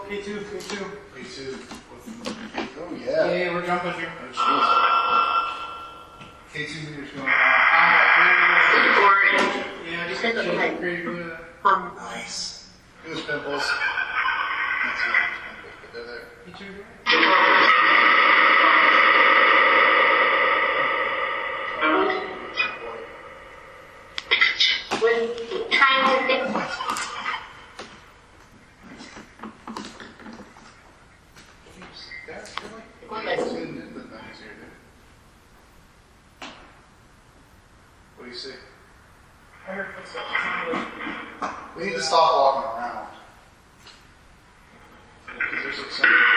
K2. P2. Oh, yeah. Yeah, we're jumping here. Oh, jeez. K2 meters going off. Yeah, just pretty good. Nice. Goose pimples. That's it. Put that there. K2. We're trying to fix. That's really tuned into things here, dude. What do you see? I heard footsteps. We need to stop walking around. Because there's like some